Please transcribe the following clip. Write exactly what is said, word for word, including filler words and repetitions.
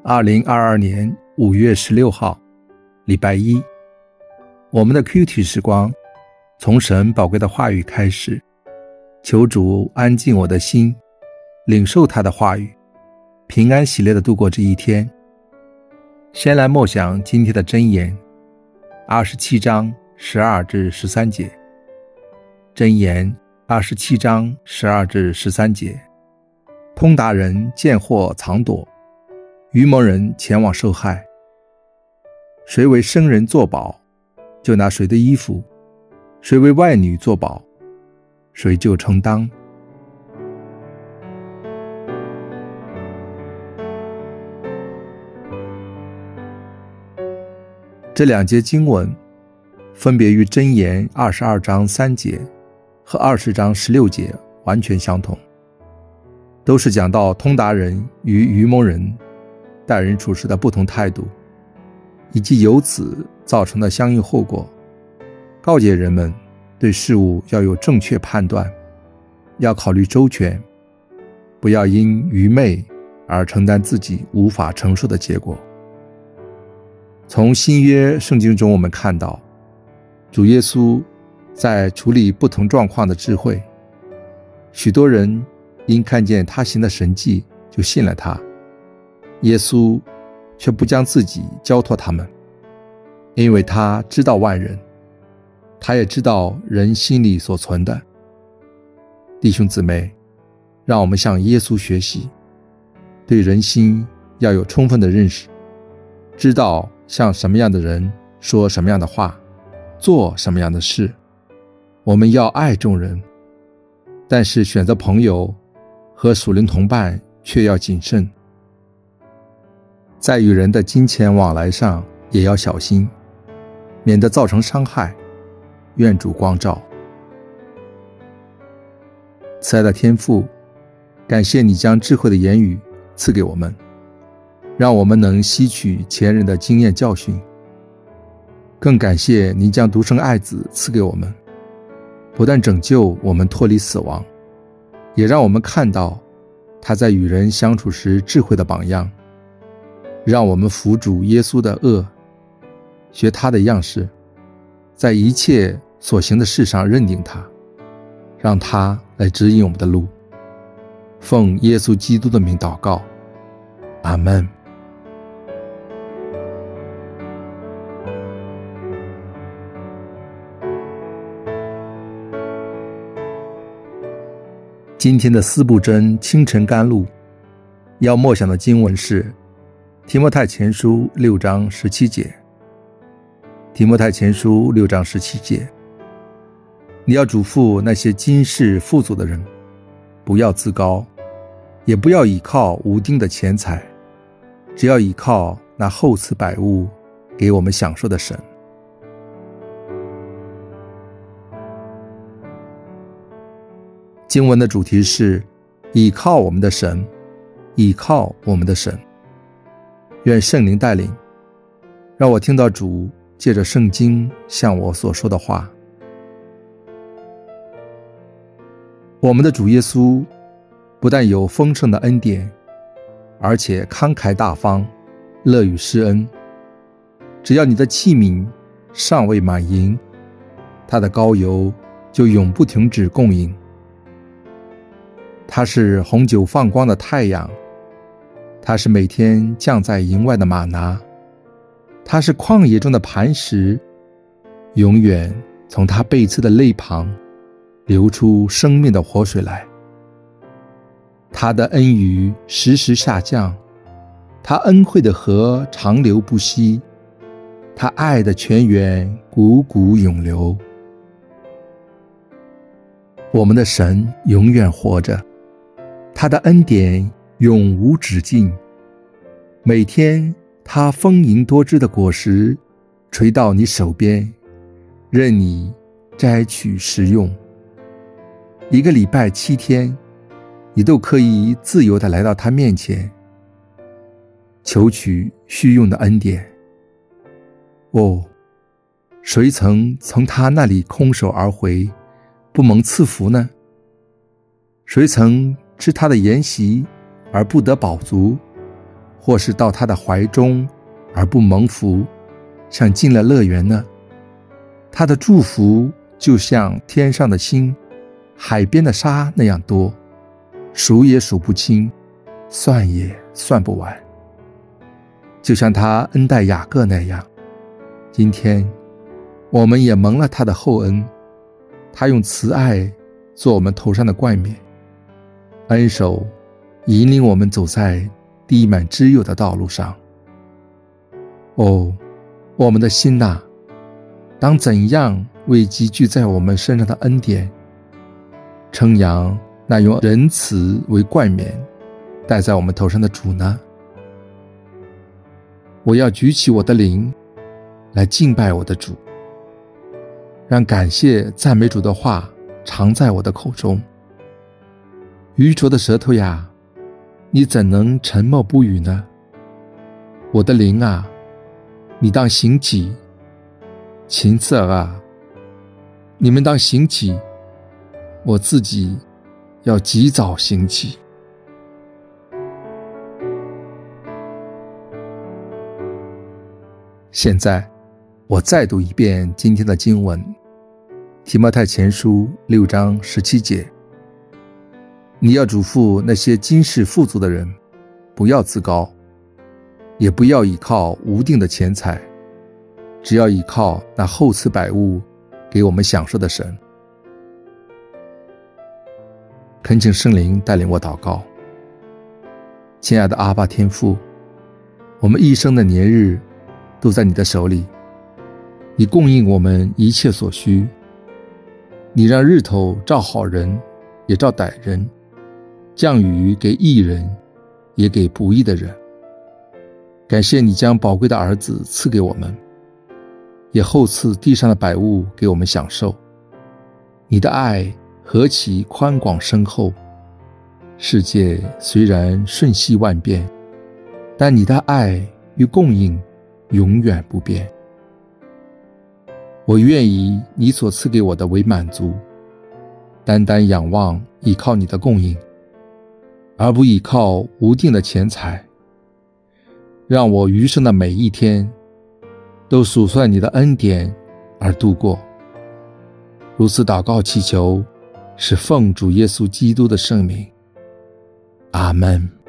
二零二二年五月十六号，礼拜一，我们的 Q T 时光，从神宝贵的话语开始，求主安静我的心，领受他的话语，平安喜乐地度过这一天。先来默想今天的箴言，二十七章十二至十三节。箴言二十七章十二至十三节，通达人见祸藏躲，愚蒙人前往受害。谁为生人作保，就拿谁的衣服；谁为外女作保，谁就承当。这两节经文分别与箴言二十二章三节和二十章十六节完全相同，都是讲到通达人与愚蒙人待人处事的不同态度，以及由此造成的相应后果，告诫人们对事物要有正确判断，要考虑周全，不要因愚昧而承担自己无法承受的结果。从新约圣经中我们看到，主耶稣在处理不同状况的智慧，许多人因看见他行的神迹就信了他，耶稣却不将自己交托他们，因为他知道万人，他也知道人心里所存的。弟兄姊妹，让我们向耶稣学习，对人心要有充分的认识，知道向什么样的人说什么样的话，做什么样的事。我们要爱众人，但是选择朋友和属灵同伴却要谨慎，在与人的金钱往来上也要小心，免得造成伤害。愿主光照。慈爱的天父，感谢你将智慧的言语赐给我们，让我们能吸取前人的经验教训，更感谢你将独生爱子赐给我们，不但拯救我们脱离死亡，也让我们看到他在与人相处时智慧的榜样，让我们服主耶稣的恶，学他的样式，在一切所行的事上认定他，让他来指引我们的路。奉耶稣基督的名祷告，阿们。今天的四部真清晨甘露要默想的经文是提摩太前书六章十七节。提摩太前书六章十七节，你要嘱咐那些今世富足的人，不要自高，也不要倚靠无定的钱财，只要倚靠那厚赐百物给我们享受的神。经文的主题是倚靠我们的神，倚靠我们的神。愿圣灵带领，让我听到主借着圣经向我所说的话。我们的主耶稣不但有丰盛的恩典，而且慷慨大方，乐于施恩。只要你的器皿尚未满盈，他的膏油就永不停止供应。他是红酒放光的太阳，他是每天降在营外的吗哪，他是旷野中的磐石，永远从他背刺的肋旁流出生命的活水来。他的恩雨时时下降，他恩惠的河长流不息，他爱的泉源汩汩涌流。我们的神永远活着，他的恩典永无止境。每天他丰盈多汁的果实垂到你手边，任你摘取食用。一个礼拜七天，你都可以自由地来到他面前，求取需用的恩典。哦，谁曾从他那里空手而回，不蒙赐福呢？谁曾吃他的筵席而不得饱足， 或是到他的怀中而不蒙福，像进了乐园呢？他的祝福就像天上的星，海边的沙那样多，数也数不清，算也算不完。就像他恩待雅各那样，今天我们也蒙了他的厚恩，他用慈爱做我们头上的冠冕，恩手引领我们走在滴满脂油的道路上。哦，我们的心哪，当怎样为积聚在我们身上的恩典，称扬那用仁慈为冠冕戴在我们头上的主呢？我要举起我的灵来敬拜我的主，让感谢赞美主的话常在我的口中。愚拙的舌头呀，你怎能沉默不语呢？我的灵啊，你当醒起；琴瑟儿啊，你们当醒起，我自己要及早醒起。现在我再读一遍今天的经文，提摩太前书六章十七节。你要嘱咐那些今世富足的人，不要自高，也不要倚靠无定的钱财，只要倚靠那厚赐百物给我们享受的神。恳请圣灵带领我祷告。亲爱的阿爸天父，我们一生的年日都在你的手里，你供应我们一切所需，你让日头照好人也照歹人，降雨给义人也给不义的人。感谢你将宝贵的儿子赐给我们，也厚赐地上的百物给我们享受。你的爱何其宽广深厚，世界虽然瞬息万变，但你的爱与供应永远不变。我愿以你所赐给我的为满足，单单仰望依靠你的供应，而不依靠无定的钱财。让我余生的每一天都数算你的恩典而度过。如此祷告祈求，是奉主耶稣基督的圣名。阿们。